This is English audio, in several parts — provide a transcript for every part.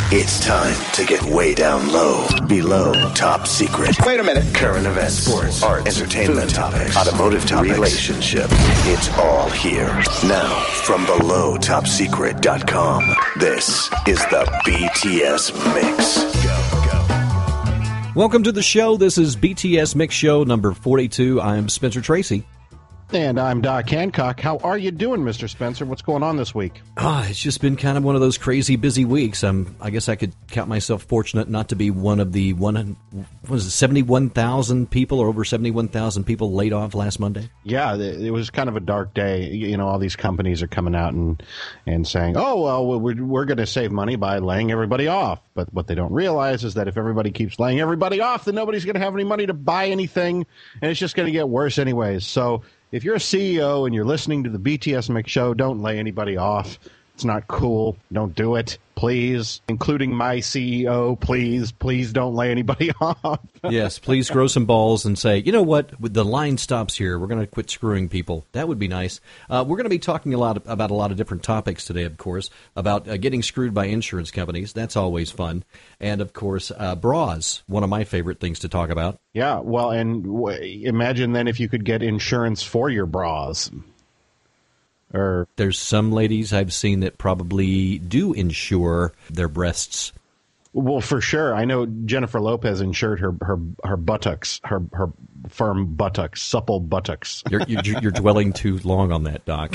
It's time to get way down low, below top secret. Wait a minute. Current events, sports, art, entertainment topics, automotive topics, relationship. It's all here. Now, from belowtopsecret.com, this is the BTS Mix. Welcome to the show. This is BTS Mix Show number 42. I'm Spencer Tracy. And I'm Doc Hancock. How are you doing, Mr. Spencer? What's going on this week? It's just been kind of one of those crazy busy weeks. I guess I could count myself fortunate not to be one of the 71,000 people or over 71,000 people laid off last Monday. Yeah, it was kind of a dark day. You know, all these companies are coming out and saying, oh, well, we're going to save money by laying everybody off. But what they don't realize is that if everybody keeps laying everybody off, then nobody's going to have any money to buy anything, and it's just going to get worse anyways. So if you're a CEO and you're listening to the BTS Mix Show, don't lay anybody off. It's not cool. Don't do it, please. Including my CEO, please don't lay anybody off. Yes, please grow some balls and say, you know what, the line stops here. We're going to quit screwing people. That would be nice. We're going to be talking about a lot of different topics today, of course, about getting screwed by insurance companies. That's always fun. And, of course, bras, one of my favorite things to talk about. Yeah, well, and imagine then if you could get insurance for your bras. There's some ladies I've seen that probably do insure their breasts. Well, for sure. I know Jennifer Lopez insured her buttocks, her firm buttocks, supple buttocks. You're dwelling too long on that, Doc.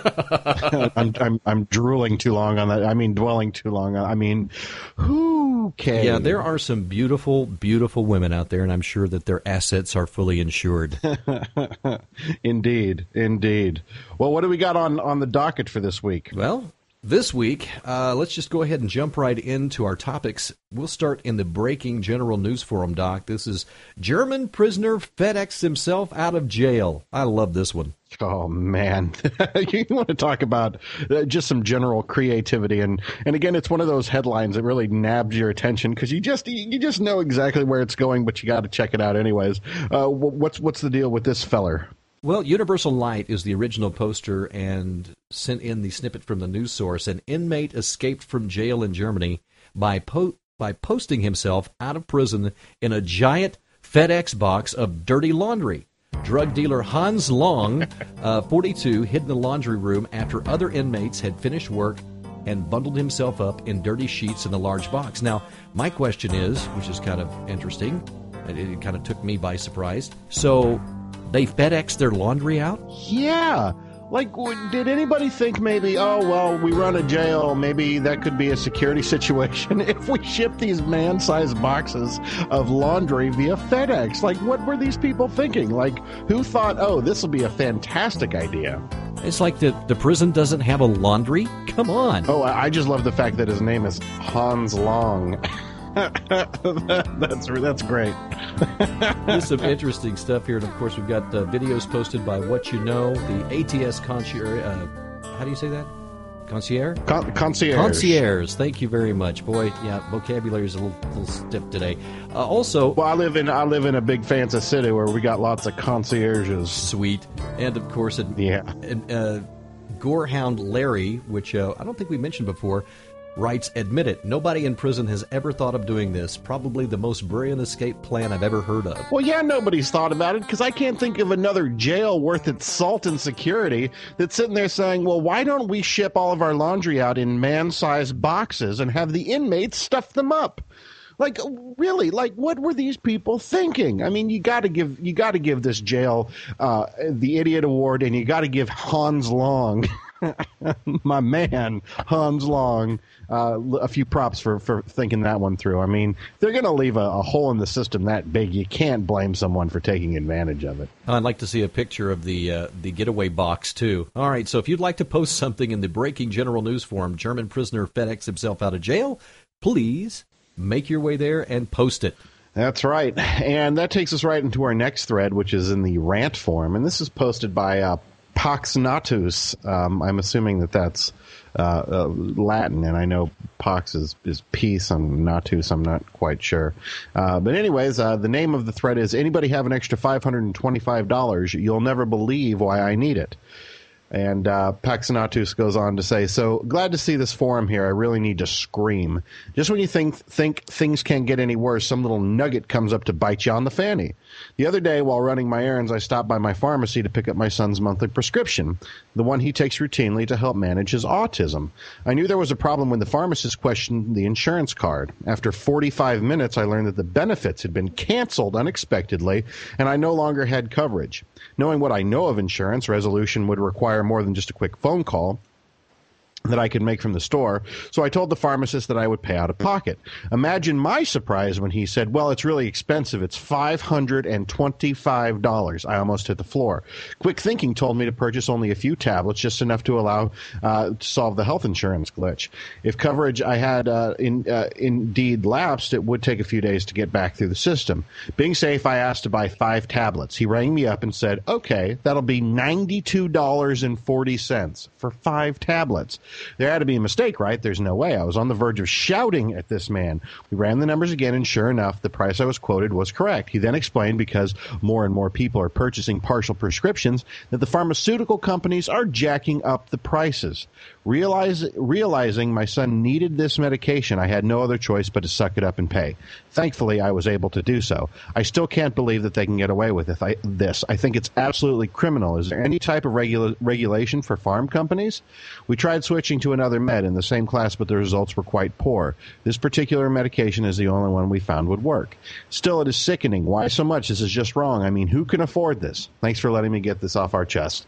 I'm drooling too long on that. I mean, dwelling too long on. I mean, okay. Yeah, there are some beautiful, beautiful women out there, and I'm sure that their assets are fully insured. Indeed. Well, what do we got on the docket for this week? Well, this week, let's just go ahead and jump right into our topics. We'll start in the breaking general news forum, Doc. This is German prisoner FedEx himself out of jail. I love this one. Oh, man. You want to talk about just some general creativity. And again, it's one of those headlines that really nabs your attention because you just know exactly where it's going, but you got to check it out anyways. What's the deal with this feller? Well, Universal Light is the original poster and sent in the snippet from the news source. An inmate escaped from jail in Germany by posting himself out of prison in a giant FedEx box of dirty laundry. Drug dealer Hans Long, 42, hid in the laundry room after other inmates had finished work and bundled himself up in dirty sheets in a large box. Now, my question is, which is kind of interesting, it kind of took me by surprise, so they FedEx their laundry out? Yeah. Like, did anybody think maybe, oh, well, we run a jail, maybe that could be a security situation if we ship these man-sized boxes of laundry via FedEx? Like, what were these people thinking? Like, who thought, oh, this will be a fantastic idea? It's like the prison doesn't have a laundry? Come on. Oh, I just love the fact that his name is Hans Long. That's great. There's some interesting stuff here, and of course we've got videos posted by What You Know, the ATS concierge. How do you say that? Concierge? Concierge. Thank you very much, boy. Yeah, vocabulary is a little stiff today. Also, well, I live in a big fancy city where we got lots of concierges. Sweet, and of course, Gorehound Larry, which I don't think we mentioned before, writes, admit it, nobody in prison has ever thought of doing this. Probably the most brilliant escape plan I've ever heard of. Well, yeah, nobody's thought about it because I can't think of another jail worth its salt and security that's sitting there saying, well, why don't we ship all of our laundry out in man-sized boxes and have the inmates stuff them up? Like, really, like, what were these people thinking? I mean, you got to give this jail the Idiot Award, and you got to give Hans Long, my man, Hans Long, a few props for thinking that one through. I mean, they're going to leave a hole in the system that big. You can't blame someone for taking advantage of it. I'd like to see a picture of the getaway box, too. All right, so if you'd like to post something in the breaking general news forum, German prisoner FedEx himself out of jail, please make your way there and post it. That's right. And that takes us right into our next thread, which is in the rant forum. And this is posted by Pax Natus. I'm assuming that's Latin, and I know Pax is peace, and Natus I'm not quite sure. But anyways, the name of the thread is, anybody have an extra $525? You'll never believe why I need it. And Paxanatus goes on to say, so glad to see this forum here. I really need to scream. Just when you think things can't get any worse, some little nugget comes up to bite you on the fanny. The other day, while running my errands, I stopped by my pharmacy to pick up my son's monthly prescription, the one he takes routinely to help manage his autism. I knew there was a problem when the pharmacist questioned the insurance card. After 45 minutes, I learned that the benefits had been canceled unexpectedly, and I no longer had coverage. Knowing what I know of insurance, resolution would require more than just a quick phone call that I could make from the store, so I told the pharmacist that I would pay out of pocket. Imagine my surprise when he said, well, it's really expensive. It's $525. I almost hit the floor. Quick thinking told me to purchase only a few tablets, just enough to allow to solve the health insurance glitch. If coverage I had indeed lapsed, it would take a few days to get back through the system. Being safe, I asked to buy 5 tablets. He rang me up and said, okay, that'll be $92.40 for 5 tablets. There had to be a mistake, right? There's no way. I was on the verge of shouting at this man. We ran the numbers again, and sure enough, the price I was quoted was correct. He then explained because more and more people are purchasing partial prescriptions that the pharmaceutical companies are jacking up the prices. Realizing my son needed this medication, I had no other choice but to suck it up and pay. Thankfully, I was able to do so. I still can't believe that they can get away with this. I think it's absolutely criminal. Is there any type of regulation for farm companies? We tried switching to another med in the same class, but the results were quite poor. This particular medication is the only one we found would work. Still, it is sickening. Why so much? This is just wrong. I mean, who can afford this? Thanks for letting me get this off our chest.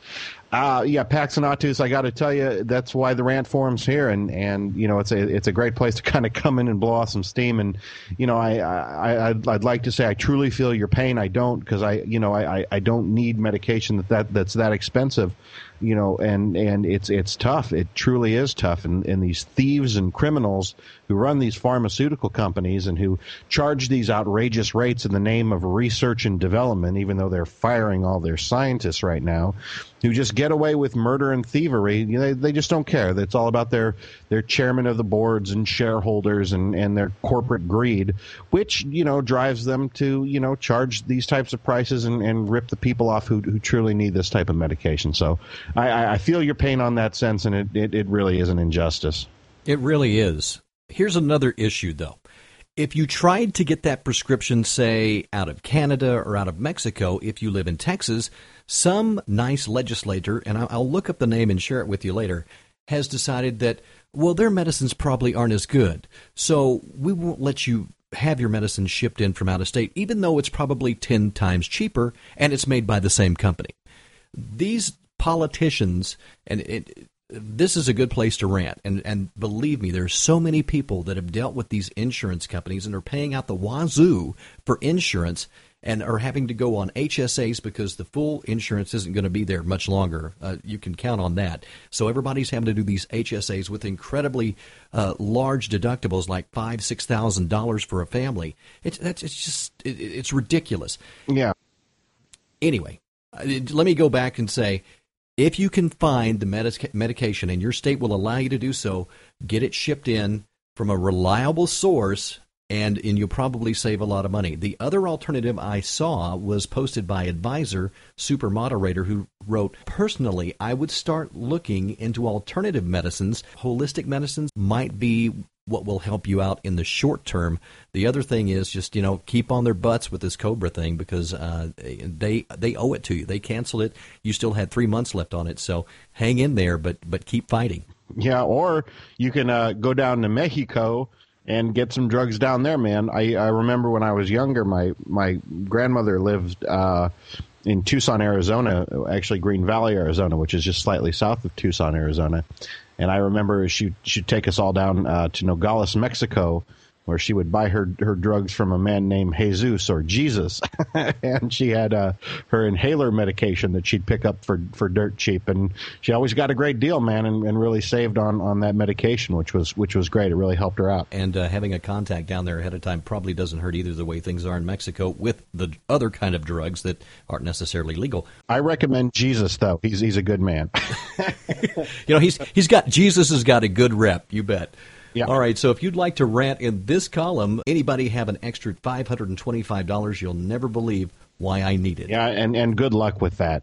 Paxanatus, I got to tell you, that's why the rant forum's here, and you know, it's a great place to kind of come in and blow off some steam. And you know, I'd like to say I truly feel your pain. I don't, because I don't need medication that's that expensive. You know, and it's tough. It truly is tough. And these thieves and criminals who run these pharmaceutical companies and who charge these outrageous rates in the name of research and development, even though they're firing all their scientists right now, who just get away with murder and thievery. You know, they just don't care. It's all about their chairman of the boards and shareholders and their corporate greed, which, you know, drives them to, you know, charge these types of prices and rip the people off who truly need this type of medication. So I feel your pain on that sense, and it really is an injustice. It really is. Here's another issue, though. If you tried to get that prescription, say, out of Canada or out of Mexico, if you live in Texas, some nice legislator, and I'll look up the name and share it with you later, has decided that, well, their medicines probably aren't as good, so we won't let you have your medicine shipped in from out of state, even though it's probably 10 times cheaper and it's made by the same company. These politicians, and this is a good place to rant, and believe me, there's so many people that have dealt with these insurance companies and are paying out the wazoo for insurance and are having to go on HSAs because the full insurance isn't going to be there much longer. You can count on that. So everybody's having to do these HSAs with incredibly large deductibles, like $5,000, $6,000 for a family. It's ridiculous. Yeah. Anyway, let me go back and say, if you can find the medication and your state will allow you to do so, get it shipped in from a reliable source, and you'll probably save a lot of money. The other alternative I saw was posted by Advisor, Super Moderator, who wrote, personally, I would start looking into alternative medicines. Holistic medicines might be what will help you out in the short term. The other thing is just, you know, keep on their butts with this Cobra thing, because they owe it to you. They canceled it. You still had 3 months left on it, so hang in there, but keep fighting. Yeah, or you can go down to Mexico and get some drugs down there, man. I remember when I was younger, my grandmother lived in Tucson, Arizona, actually Green Valley, Arizona, which is just slightly south of Tucson, Arizona. And I remember she'd take us all down to Nogales, Mexico, where she would buy her drugs from a man named Jesus or Jesus. And she had her inhaler medication that she'd pick up for dirt cheap. And she always got a great deal, man, and really saved on that medication, which was great. It really helped her out. And having a contact down there ahead of time probably doesn't hurt either, the way things are in Mexico with the other kind of drugs that aren't necessarily legal. I recommend Jesus, though. He's a good man. You know, Jesus has got a good rep, you bet. Yeah. All right, so if you'd like to rant in this column, anybody have an extra $525, you'll never believe why I need it. Yeah, and good luck with that.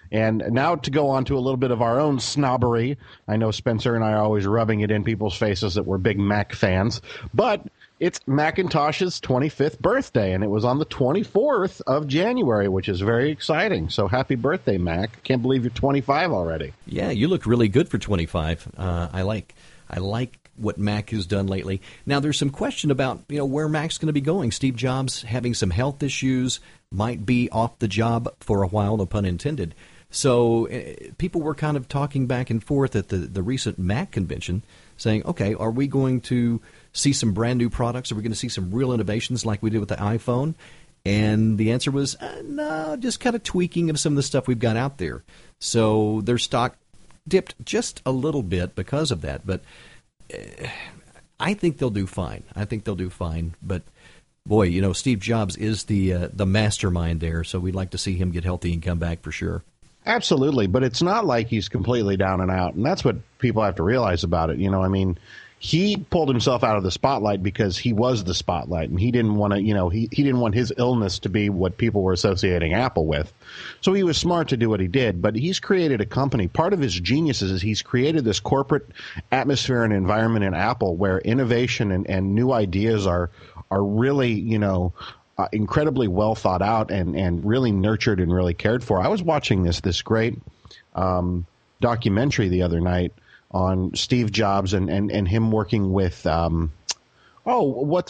And now to go on to a little bit of our own snobbery. I know Spencer and I are always rubbing it in people's faces that we're big Mac fans, but it's Macintosh's 25th birthday, and it was on the 24th of January, which is very exciting. So happy birthday, Mac. Can't believe you're 25 already. Yeah, you look really good for 25. I like what Mac has done lately. Now, there's some question about, where Mac's going to be going. Steve Jobs having some health issues, might be off the job for a while, no pun intended. So people were kind of talking back and forth at the recent Mac convention, saying, okay, are we going to see some brand new products? Are we going to see some real innovations like we did with the iPhone? And the answer was, no, just kind of tweaking of some of the stuff we've got out there. So their stock dipped just a little bit because of that. But I think they'll do fine. But boy, Steve Jobs is the mastermind there. So we'd like to see him get healthy and come back for sure. Absolutely. But it's not like he's completely down and out. And that's what people have to realize about it. He pulled himself out of the spotlight because he was the spotlight, and he didn't want to, he didn't want his illness to be what people were associating Apple with. So he was smart to do what he did, but he's created a company. Part of his genius is he's created this corporate atmosphere and environment in Apple where innovation and new ideas are really, incredibly well thought out and really nurtured and really cared for. I was watching this great documentary the other night on Steve Jobs and him working with what's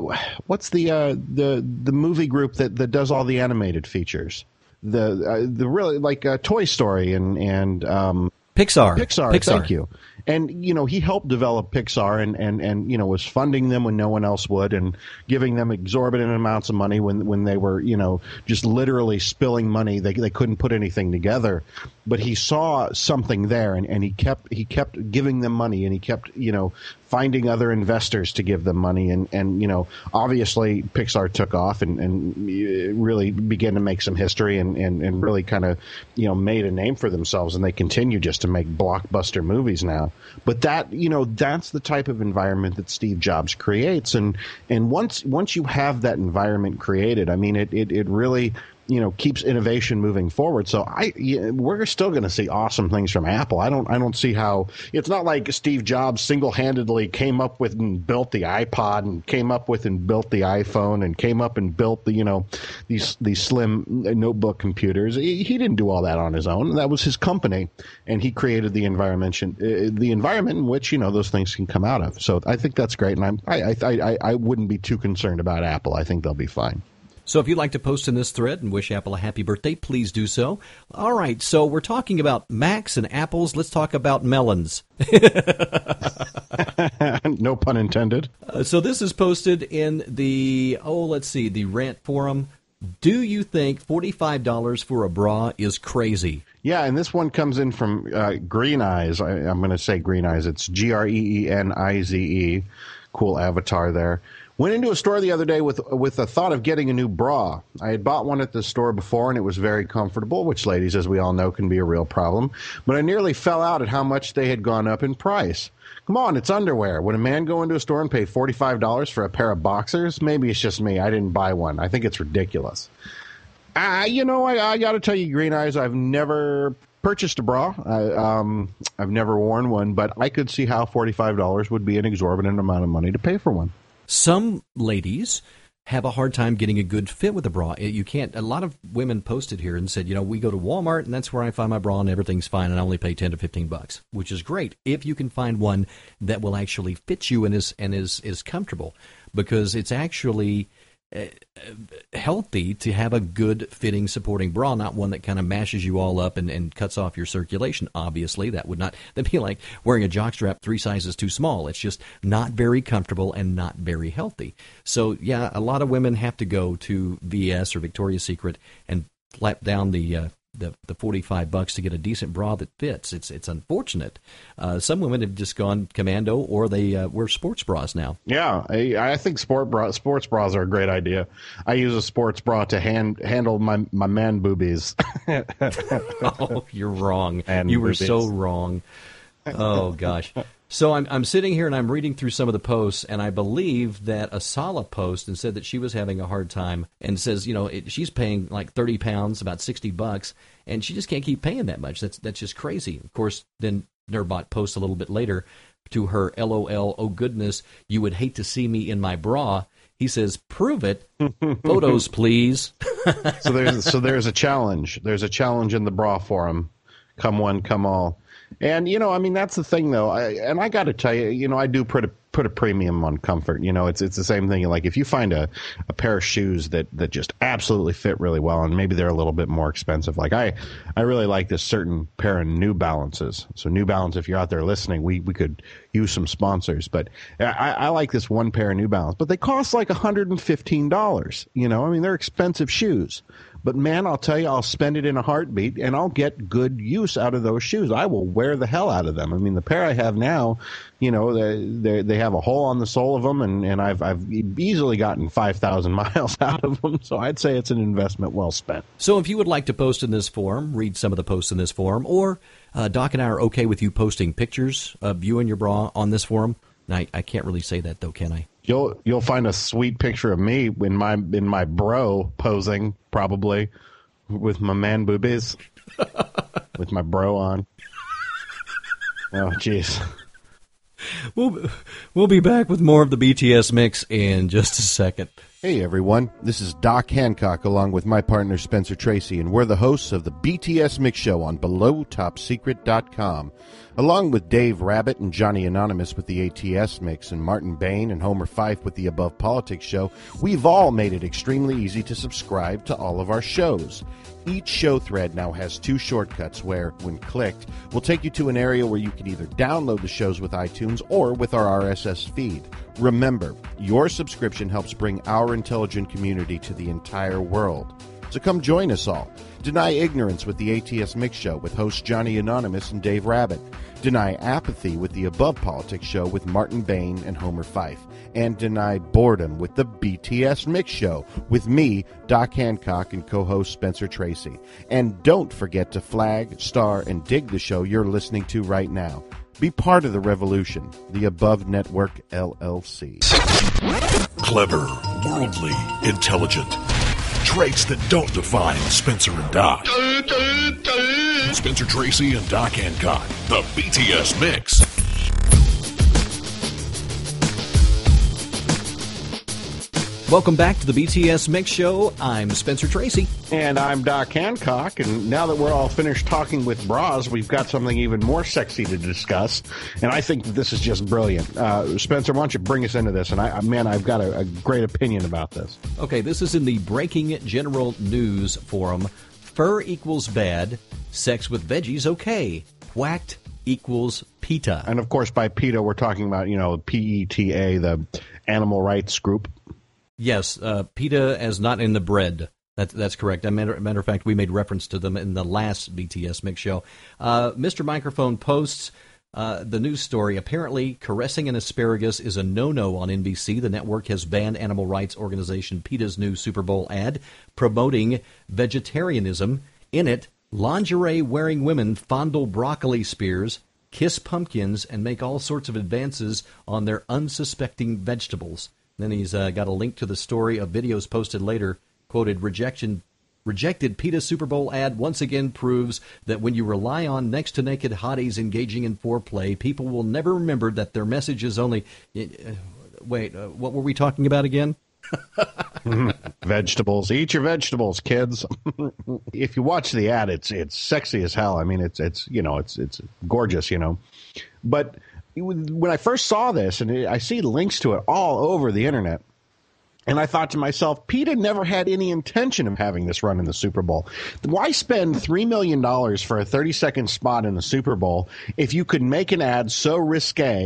the movie group that does all the animated features, the really like Toy Story and Pixar. Thank you. And, he helped develop Pixar and was funding them when no one else would and giving them exorbitant amounts of money when they were, just literally spilling money. They couldn't put anything together. But he saw something there and he kept giving them money, and he kept, finding other investors to give them money. And obviously Pixar took off and really began to make some history and really kind of, made a name for themselves. And they continue just to make blockbuster movies now. But that, that's the type of environment that Steve Jobs creates. And once you have that environment created, I mean, it really, keeps innovation moving forward. So we're still going to see awesome things from Apple. I don't see how it's not like Steve Jobs single-handedly came up with and built the iPod and came up with and built the iPhone and came up and built the, these slim notebook computers. He didn't do all that on his own. That was his company, and he created the environment in which, those things can come out of. So I think that's great. And I wouldn't be too concerned about Apple. I think they'll be fine. So if you'd like to post in this thread and wish Apple a happy birthday, please do so. All right, so we're talking about Macs and apples. Let's talk about melons. No pun intended. So this is posted in the Rant forum. Do you think $45 for a bra is crazy? Yeah, and this one comes in from Green Eyes. I'm going to say Green Eyes. It's GREENIZE. Cool avatar there. Went into a store the other day with the thought of getting a new bra. I had bought one at the store before, and it was very comfortable, which, ladies, as we all know, can be a real problem. But I nearly fell out at how much they had gone up in price. Come on, it's underwear. Would a man go into a store and pay $45 for a pair of boxers? Maybe it's just me. I didn't buy one. I think it's ridiculous. I got to tell you, Green Eyes, I've never purchased a bra. I've never worn one, but I could see how $45 would be an exorbitant amount of money to pay for one. Some ladies have a hard time getting a good fit with a bra. You can't. A lot of women posted here and said, we go to Walmart and that's where I find my bra and everything's fine, and I only pay $10 to $15, which is great if you can find one that will actually fit you and is comfortable, because it's actually healthy to have a good fitting supporting bra, not one that kind of mashes you all up and cuts off your circulation. Obviously, that'd be like wearing a jockstrap 3 sizes too small. It's just not very comfortable and not very healthy. So yeah, a lot of women have to go to VS or Victoria's Secret and slap down the $45 to get a decent bra that fits. It's unfortunate. Some women have just gone commando, or they wear sports bras now. Yeah, I think sports bras are a great idea. I use a sports bra to handle my man boobies. Oh, you're wrong. You were so wrong. Oh, gosh. So I'm sitting here and I'm reading through some of the posts, and I believe that Asala posted and said that she was having a hard time, and says, she's paying like 30 pounds, about $60, and she just can't keep paying that much. That's just crazy. Of course, then Nerdbot posts a little bit later to her, LOL, oh goodness, you would hate to see me in my bra. He says, prove it. Photos, please. So there's a challenge. There's a challenge in the bra forum. Come one, come all. And, that's the thing, though. I got to tell you, I do put a premium on comfort. It's the same thing. Like, if you find a pair of shoes that just absolutely fit really well, and maybe they're a little bit more expensive. Like, I really like this certain pair of New Balances. So New Balance, if you're out there listening, we could use some sponsors. But I like this one pair of New Balance. But they cost like $115, they're expensive shoes. But, man, I'll tell you, I'll spend it in a heartbeat, and I'll get good use out of those shoes. I will wear the hell out of them. The pair I have now, they have a hole on the sole of them, and I've easily gotten 5,000 miles out of them. So I'd say it's an investment well spent. So if you would like to post in this forum, read some of the posts in this forum, or Doc and I are okay with you posting pictures of you and your bra on this forum. I can't really say that, though, can I? You'll find a sweet picture of me in my bro posing, probably with my man boobies, with my bro on. Oh, jeez. We'll be back with more of the BTS mix in just a second. Hey everyone, this is Doc Hancock along with my partner Spencer Tracy, and we're the hosts of the BTS Mix Show on BelowTopSecret.com. Along with Dave Rabbit and Johnny Anonymous with the ATS Mix, and Martin Bain and Homer Fife with the Above Politics Show, we've all made it extremely easy to subscribe to all of our shows. Each show thread now has 2 shortcuts where, when clicked, will take you to an area where you can either download the shows with iTunes or with our RSS feed. Remember, your subscription helps bring our intelligent community to the entire world. So come join us all. Deny ignorance with the ATS Mix Show with hosts Johnny Anonymous and Dave Rabbit. Deny apathy with the Above Politics Show with Martin Bain and Homer Fife. And deny boredom with the BTS Mix Show with me, Doc Hancock, and co-host Spencer Tracy. And don't forget to flag, star, and dig the show you're listening to right now. Be part of the revolution. The Above Network, LLC. Clever, worldly, intelligent. Traits that don't define Spencer and Doc. Spencer Tracy and Doc Hancock. The BTS Mix. Welcome back to the BTS Mix Show. I'm Spencer Tracy. And I'm Doc Hancock. And now that we're all finished talking with bras, we've got something even more sexy to discuss. And I think that this is just brilliant. Spencer, why don't you bring us into this? And I've got a great opinion about this. Okay, this is in the Breaking General News forum. Fur equals bad. Sex with veggies okay. Whacked equals PETA. And of course, by PETA, we're talking about, PETA, the animal rights group. Yes, PETA as not in the bread. That's correct. As a matter of fact, we made reference to them in the last BTS Mix Show. Mr. Microphone posts the news story. Apparently, caressing an asparagus is a no-no on NBC. The network has banned animal rights organization PETA's new Super Bowl ad promoting vegetarianism. In it, lingerie-wearing women fondle broccoli spears, kiss pumpkins, and make all sorts of advances on their unsuspecting vegetables. Then he's got a link to the story of videos posted later, quoted, rejected PETA Super Bowl ad once again proves that when you rely on next-to-naked hotties engaging in foreplay, people will never remember that their message is only... Wait, what were we talking about again? Vegetables. Eat your vegetables, kids. If you watch the ad, it's sexy as hell. I mean, it's gorgeous, But when I first saw this, and I see links to it all over the internet, and I thought to myself, PETA never had any intention of having this run in the Super Bowl. Why spend $3 million for a 30-second spot in the Super Bowl if you could make an ad so risque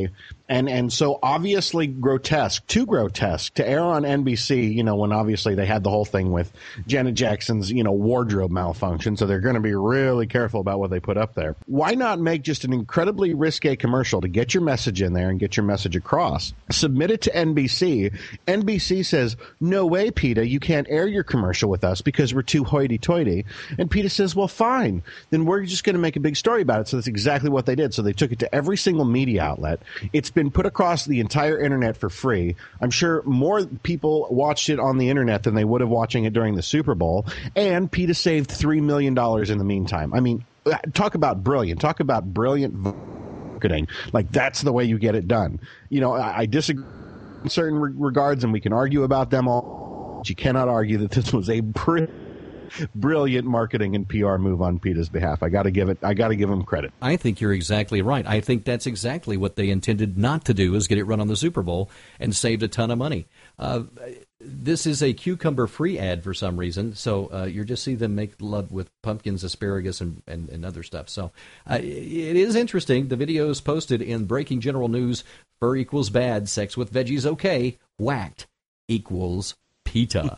And so obviously grotesque, too grotesque to air on NBC, when obviously they had the whole thing with Janet Jackson's, wardrobe malfunction. So they're going to be really careful about what they put up there. Why not make just an incredibly risque commercial to get your message in there and get your message across? Submit it to NBC. NBC says, no way, PETA, you can't air your commercial with us because we're too hoity-toity. And PETA says, well, fine. Then we're just going to make a big story about it. So that's exactly what they did. So they took it to every single media outlet. It's been put across the entire internet for free. I'm sure more people watched it on the internet than they would have watching it during the Super Bowl. And PETA saved $3 million in the meantime. I mean, talk about brilliant. Talk about brilliant marketing. Like, that's the way you get it done. I disagree in certain regards, and we can argue about them all. But you cannot argue that this was a brilliant marketing and PR move on PETA's behalf. I got to give them credit. I think you're exactly right. I think that's exactly what they intended not to do, is get it run on the Super Bowl, and saved a ton of money. This is a cucumber-free ad for some reason, so you just see them make love with pumpkins, asparagus, and other stuff. So it is interesting. The video is posted in Breaking General News. Fur equals bad. Sex with veggies okay. Whacked equals PETA.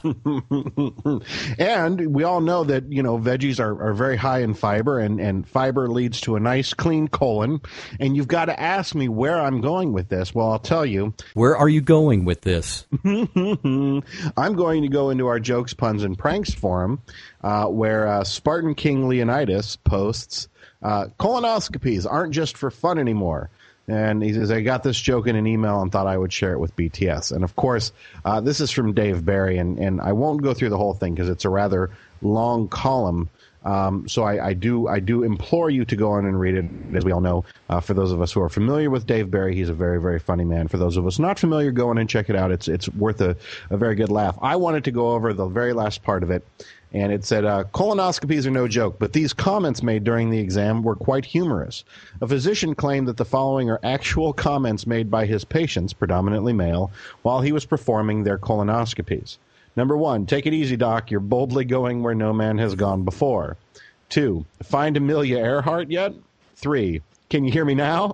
And we all know that, veggies are very high in fiber, and fiber leads to a nice, clean colon. And you've got to ask me where I'm going with this. Well, I'll tell you. Where are you going with this? I'm going to go into our Jokes, Puns, and Pranks forum, where Spartan King Leonidas posts, colonoscopies aren't just for fun anymore. And he says, I got this joke in an email and thought I would share it with BTS. And, of course, this is from Dave Barry, and I won't go through the whole thing because it's a rather long column. So I do implore you to go on and read it. As we all know, for those of us who are familiar with Dave Barry, he's a very, very funny man. For those of us not familiar, go on and check it out. It's worth a very good laugh. I wanted to go over the very last part of it. And it said, colonoscopies are no joke, but these comments made during the exam were quite humorous. A physician claimed that the following are actual comments made by his patients, predominantly male, while he was performing their colonoscopies. Number 1, take it easy, doc. You're boldly going where no man has gone before. 2, find Amelia Earhart yet? 3, can you hear me now?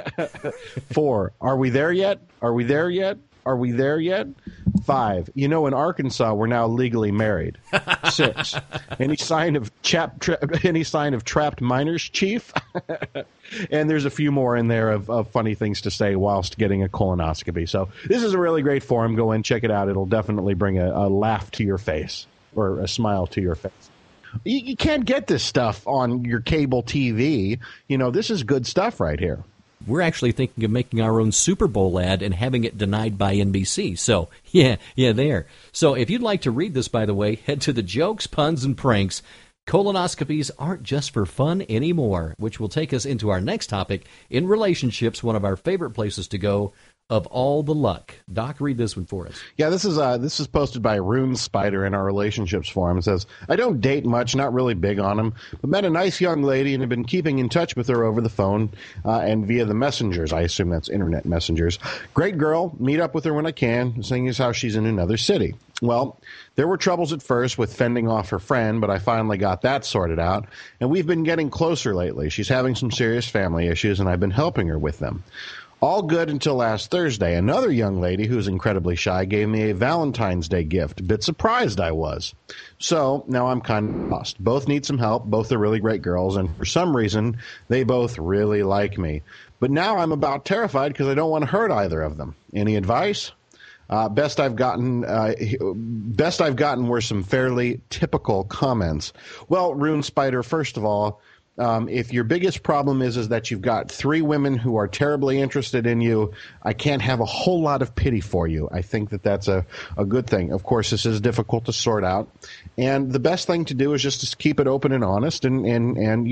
4, are we there yet? Are we there yet? Are we there yet? 5, in Arkansas, we're now legally married. 6, any sign of trapped minors, chief? And there's a few more in there of funny things to say whilst getting a colonoscopy. So this is a really great forum. Go in, check it out. It'll definitely bring a laugh to your face, or a smile to your face. You can't get this stuff on your cable TV. This is good stuff right here. We're actually thinking of making our own Super Bowl ad and having it denied by NBC. So, yeah, there. So if you'd like to read this, by the way, head to the Jokes, Puns, and Pranks. Colonoscopies aren't just for fun anymore, which will take us into our next topic, in relationships, one of our favorite places to go, of all the luck. Doc, read this one for us. Yeah, this is posted by Rune Spider in our relationships forum. It says, I don't date much, not really big on them, but met a nice young lady and have been keeping in touch with her over the phone and via the messengers. I assume that's internet messengers. Great girl. Meet up with her when I can, seeing as how she's in another city. Well, there were troubles at first with fending off her friend, but I finally got that sorted out, and we've been getting closer lately. She's having some serious family issues, and I've been helping her with them. All good until last Thursday. Another young lady who's incredibly shy gave me a Valentine's Day gift. A bit surprised I was. So now I'm kind of lost. Both need some help. Both are really great girls, and for some reason, they both really like me. But now I'm about terrified because I don't want to hurt either of them. Any advice? Best I've gotten were some fairly typical comments. Well, Rune Spider, first of all, if your biggest problem is that you've got 3 women who are terribly interested in you, I can't have a whole lot of pity for you. I think that that's a good thing. Of course, this is difficult to sort out. And the best thing to do is just to keep it open and honest and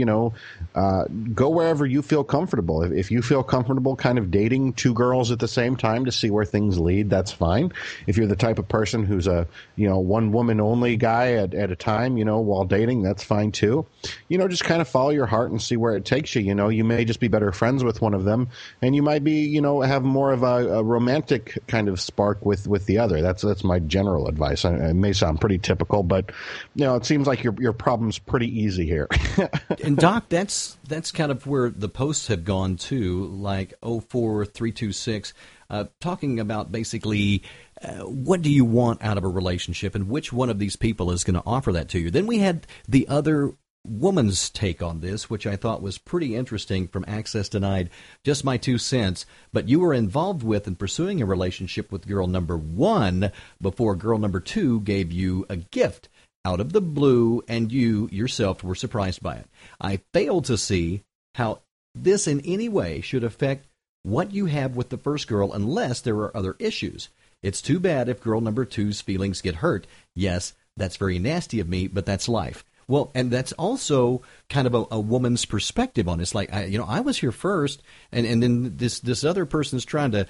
go wherever you feel comfortable. If you feel comfortable kind of dating 2 girls at the same time to see where things lead, that's fine. If you're the type of person who's a, one woman only guy at a time, while dating, that's fine too. Just kind of follow your heart and see where it takes you. You know, you may just be better friends with one of them, and you might be, you know, have more of a romantic kind of spark with the other. That's my general advice. It may sound pretty typical, but, you know, it seems like your problem's pretty easy here. And Doc, that's kind of where the posts have gone to, like 04326, talking about basically what do you want out of a relationship and which one of these people is going to offer that to you. Then we had the other woman's take on this, which I thought was pretty interesting from Access Denied. Just my 2 cents. But you were involved with and pursuing a relationship with girl number 1 before girl number 2 gave you a gift out of the blue, and you yourself were surprised by it. I fail to see how this in any way should affect what you have with the first girl unless there are other issues. It's too bad if girl number 2's feelings get hurt. Yes, that's very nasty of me, but that's life. Well, and that's also kind of a woman's perspective on it. It's like, I was here first, and then this other person's trying to,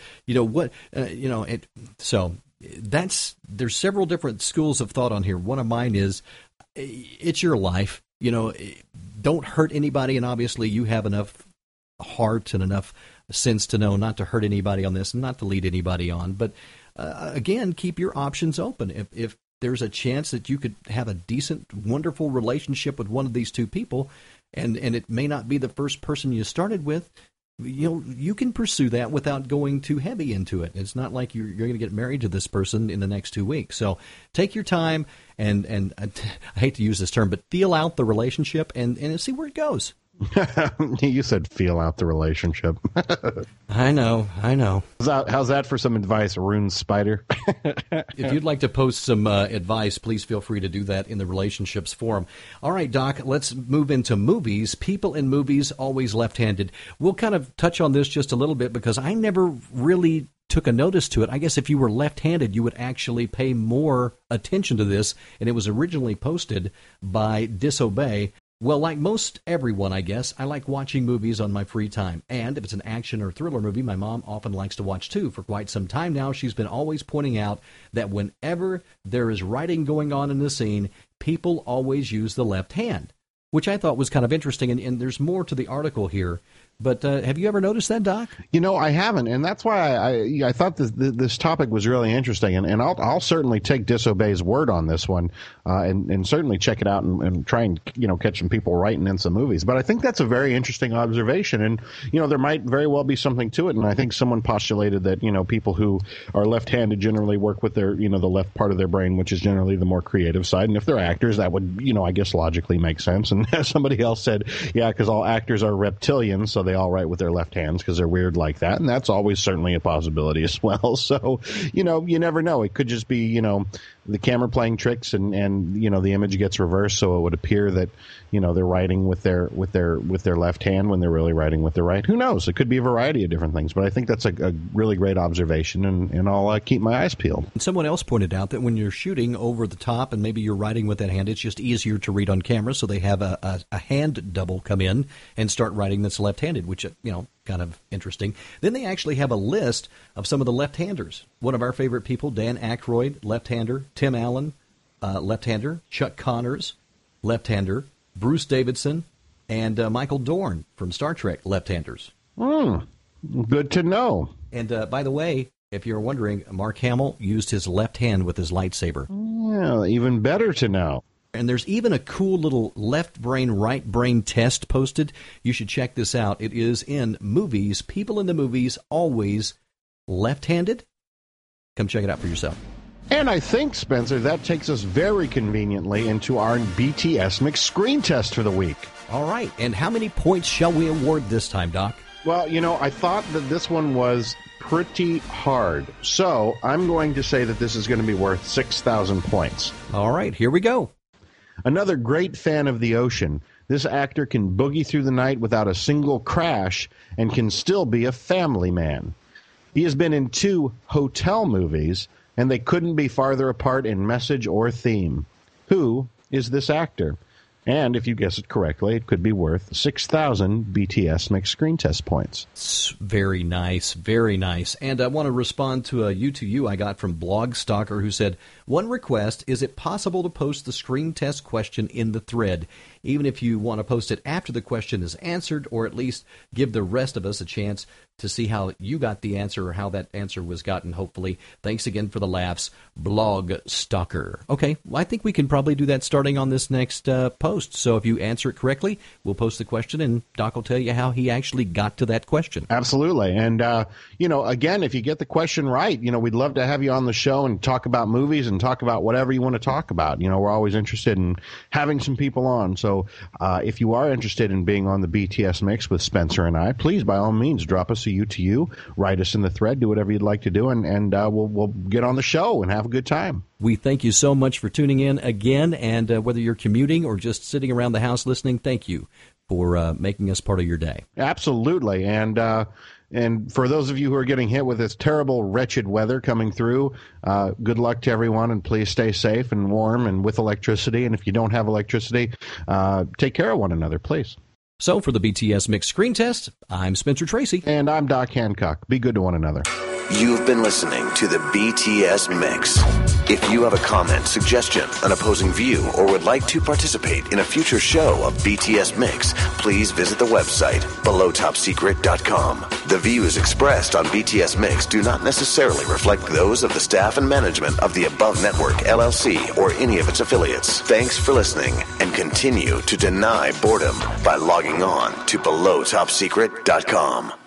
so there's several different schools of thought on here. One of mine is, it's your life. You know, don't hurt anybody, and obviously you have enough heart and enough sense to know not to hurt anybody on this and not to lead anybody on. But again, keep your options open. If there's a chance that you could have a decent, wonderful relationship with one of these two people, and it may not be the first person you started with, you can pursue that without going too heavy into it. It's not like you're going to get married to this person in the next 2 weeks. So take your time and I hate to use this term, but feel out the relationship and see where it goes. You said feel out the relationship. I know. How's that for some advice, Rune Spider? If you'd like to post some advice, please feel free to do that in the relationships forum. All right, Doc, let's move into movies. People in movies always left-handed. We'll kind of touch on this just a little bit because I never really took a notice to it. I guess if you were left-handed, you would actually pay more attention to this, and it was originally posted by Disobey. Well, like most everyone, I guess, I like watching movies on my free time. And if it's an action or thriller movie, my mom often likes to watch too. For quite some time now, she's been always pointing out that whenever there is writing going on in the scene, people always use the left hand, which I thought was kind of interesting. And there's more to the article here. But have you ever noticed that, Doc? You know, I haven't, and that's why I thought this topic was really interesting, and I'll certainly take Disobey's word on this one, and certainly check it out and try and catch some people writing in some movies. But I think that's a very interesting observation, and there might very well be something to it. And I think someone postulated that people who are left-handed generally work with their the left part of their brain, which is generally the more creative side. And if they're actors, that would I guess logically make sense. And somebody else said, yeah, because all actors are reptilians, so they all write with their left hands because they're weird like that, and that's always certainly a possibility as well. So you never know. It could just be the camera playing tricks, and the image gets reversed, so it would appear that they're writing with their left hand when they're really writing with their right. Who knows? It could be a variety of different things, but I think that's a really great observation, and I'll keep my eyes peeled. And someone else pointed out that when you're shooting over the top and maybe you're writing with that hand, it's just easier to read on camera, so they have a hand double come in and start writing that's left-handed, which kind of interesting. Then they actually have a list of some of the left-handers. One of our favorite people, Dan Aykroyd, left-hander. Tim Allen, left-hander. Chuck Connors, left-hander. Bruce Davidson, and Michael Dorn from Star Trek, left-handers. Good to know. And by the way, if you're wondering, Mark Hamill used his left hand with his lightsaber. Yeah, even better to know. And there's even a cool little left brain, right brain test posted. You should check this out. It is in movies. People in the movies always left-handed. Come check it out for yourself. And I think, Spencer, that takes us very conveniently into our BTS McScreen test for the week. All right. And how many points shall we award this time, Doc? Well, I thought that this one was pretty hard. So I'm going to say that this is going to be worth 6,000 points. All right. Here we go. Another great fan of the ocean. This actor can boogie through the night without a single crash and can still be a family man. He has been in 2 hotel movies, and they couldn't be farther apart in message or theme. Who is this actor? And if you guess it correctly, it could be worth 6,000 BTS McScreen test points. Very nice, very nice. And I want to respond to a U2U I got from Blogstalker who said, one request, is it possible to post the screen test question in the thread? even if you want to post it after the question is answered, or at least give the rest of us a chance to see how you got the answer or how that answer was gotten, hopefully. Thanks again for the laughs, Blog Stalker. Okay, well, I think we can probably do that starting on this next post. So if you answer it correctly, we'll post the question, and Doc will tell you how he actually got to that question. Absolutely. And, again, if you get the question right, we'd love to have you on the show and talk about movies and talk about whatever you want to talk about. We're always interested in having some people on. So if you are interested in being on the BTS Mix with Spencer and I, please, by all means, drop us a UTU, write us in the thread, do whatever you'd like to do, and we'll get on the show and have a good time. We thank you so much for tuning in again, and whether you're commuting or just sitting around the house listening, thank you for making us part of your day. Absolutely. And for those of you who are getting hit with this terrible, wretched weather coming through, good luck to everyone, and please stay safe and warm and with electricity. And if you don't have electricity, take care of one another, please. So for the BTS Mix Screen Test, I'm Spencer Tracy. And I'm Doc Hancock. Be good to one another. You've been listening to the BTS Mix. If you have a comment, suggestion, an opposing view, or would like to participate in a future show of BTS Mix, please visit the website belowtopsecret.com. The views expressed on BTS Mix do not necessarily reflect those of the staff and management of the Above Network, LLC, or any of its affiliates. Thanks for listening, and continue to deny boredom by logging on to belowtopsecret.com.